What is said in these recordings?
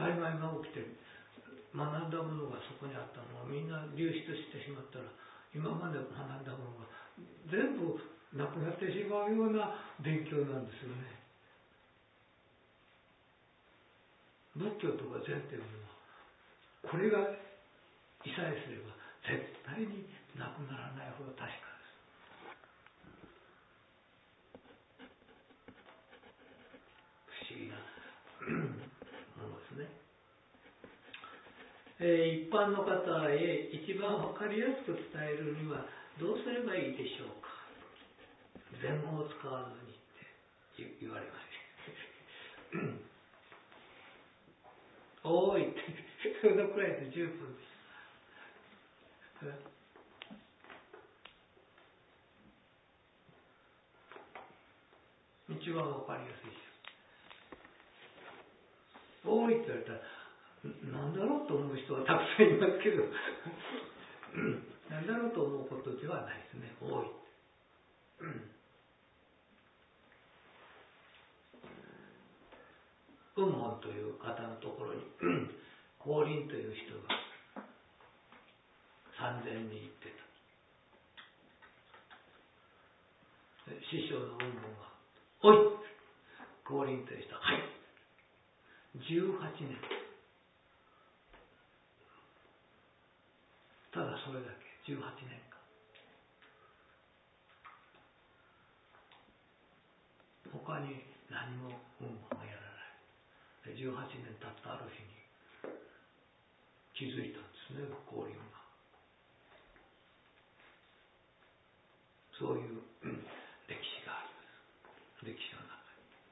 たり前が起きてる。学んだものがそこにあったのがみんな流出してしまったら、今まで学んだものが全部なくなってしまうような勉強なんですよね。仏教とか禅というものは、これがいさえすれば絶対になくならないほど確かです。不思議なものですね。一般の方へ一番わかりやすく伝えるにはどうすればいいでしょうか。禅語を使わずにって言われました。おーいって、そのくらいで十分です。一番わかりやすいです。おーいって言われたら、なんだろうと思う人はたくさんいますけどなんだろうと思うことではないですね。多い雲門という方のところに光琳という人が3000人行ってた。師匠の雲門がおい光琳という人ははい18年ただそれだけ18年間他に何も雲門がやらない。18年経ったある日に気づいたんですね、光琳が。そういう歴史があります。歴史の中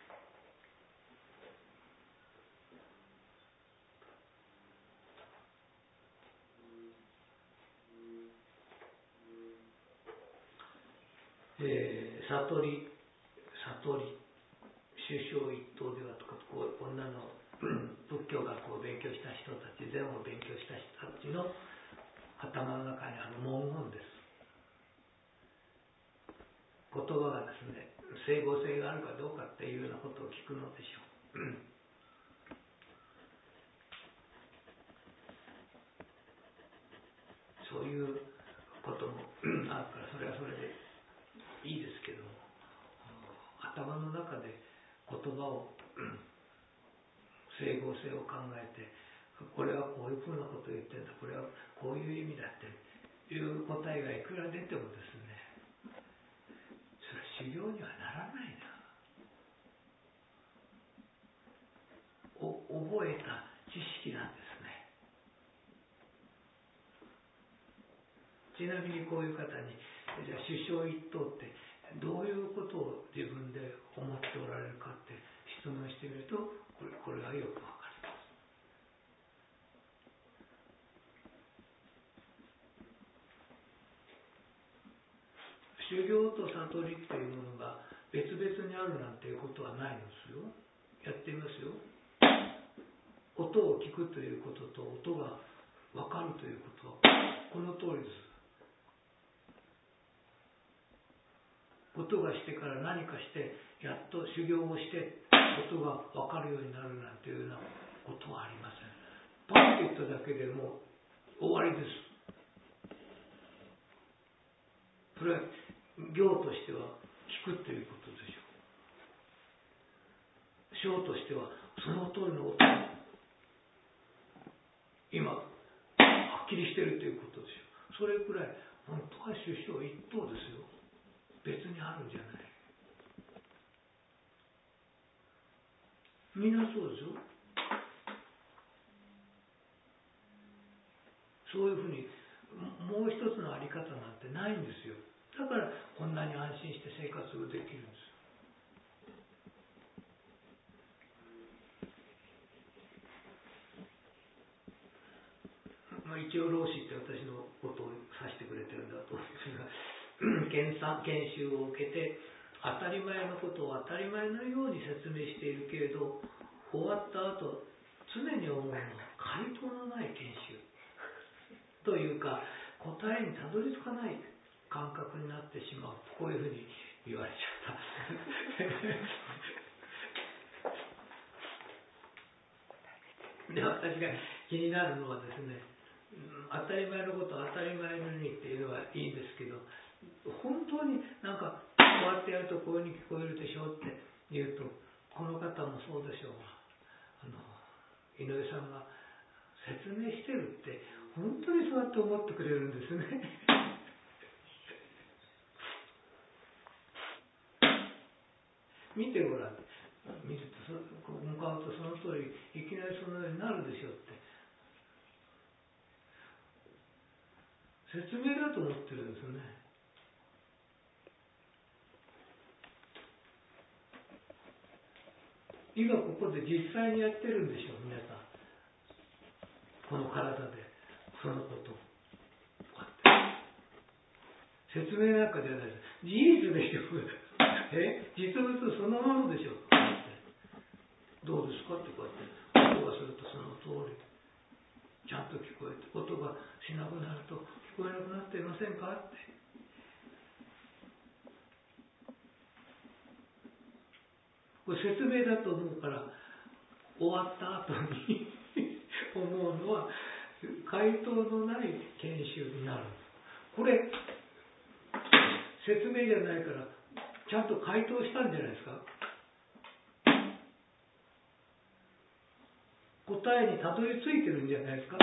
に悟り修正一等ではとかこんなの仏教学を勉強した人たち、禅を勉強した人たちの頭の中にある文言です。言葉がですね、整合性があるかどうかっていうようなことを聞くのでしょう。そういうこともあるから、それはそれでいいですけども、頭の中で言葉を整合性を考えて、これはこういうふうなことを言ってるんだ、これはこういう意味だっていう答えがいくら出てもですね、それは修行にはならないな。覚えた知識なんですね。ちなみにこういう方に、じゃあ修正一等ってどういうことを自分で思っておられるかって質問してみると、これがよくわかります。修行と悟りというものが別々にあるなんていうことはないんですよ。やってみますよ。音を聞くということと音がわかるということはこの通りです。音がしてから何かしてやっと修行をして音がわかるようになるなんていうようなことはありません。パンと言っただけでもう終わりです。それは行としては聞くということでしょう。章としてはその通りの音が今はっきりしているということでしょう。それくらい本当は修正一等ですよ。別にあるんじゃない。みんなそうですよ。そういうふうにもう一つのあり方なんてないんですよ。だからこんなに安心して生活ができるんです。一応老子って私のことを指してくれてるんだと思うんですが研修を受けて当たり前のことを当たり前のように説明しているけれど、終わった後常に思うのは回答のない研修というか、答えにたどり着かない感覚になってしまう。こういうふうに言われちゃったで、私が気になるのはですね、当たり前のことを当たり前のようにっていうのはいいんですけど、本当になんかこうやってやるとこういうふうに聞こえるでしょって言うと、この方もそうでしょうが、井上さんが説明してるって本当にそうやって思ってくれるんですね。見てごらん。見ると向かうとその通りいきなりそのようになるでしょって。説明だと思ってるんですね。今ここで実際にやってるんでしょう、皆さん。この体でそのことを説明なんかじゃないです。事実でしょ。実物そのものでしょ。どうですかってこうやって音がするとその通りちゃんと聞こえて、音がしなくなると聞こえなくなっていませんかって。これ説明だと思うから、終わった後に思うのは回答のない研修になる。これ説明じゃないからちゃんと回答したんじゃないですか。答えにたどり着いてるんじゃないですか。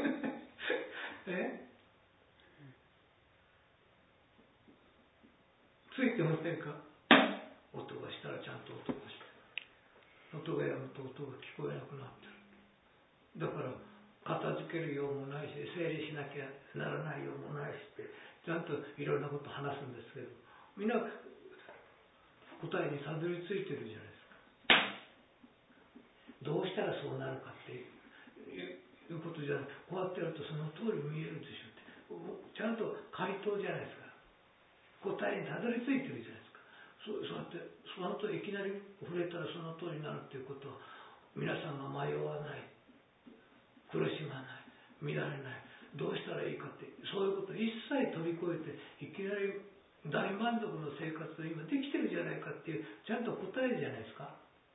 ついてませんか。音がしたらちゃんと音がして、音がやむと音が聞こえなくなってる。だから片付けるようもないし、整理しなきゃならないようもないしって、ちゃんといろんなこと話すんですけど、みんな答えにたどり着いてるじゃないですか。どうしたらそうなるかっていうことじゃない。こうやってやるとその通り見えるでしょって。ちゃんと回答じゃないですか。答えにたどり着いてるじゃないですか。そうやってそのといきなり触れたらその通りになるっていうことは、皆さんが迷わない、苦しまない、乱れない、どうしたらいいかって、そういうことを一切飛び越えていきなり大満足の生活を今できてるじゃないかっていうちゃんと答えるじゃないですか。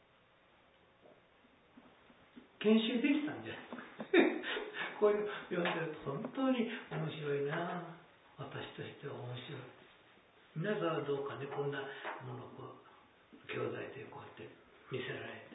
研修できたんじゃないですか。こういうの読んでると本当に面白いな。私としては面白い。皆さんはどうかね、こんなものを兄弟でこうやって見せられて